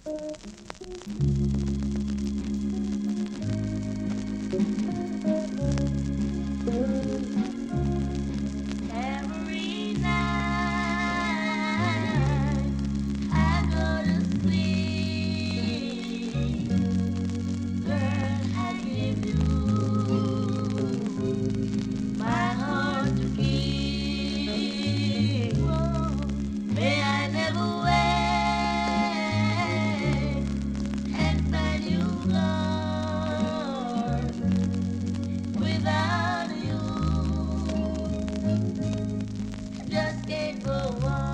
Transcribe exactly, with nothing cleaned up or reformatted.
Every night I go to sleep. Girl, I give you my heart to keep. May I never wait and find you gone without you. Just can't go on.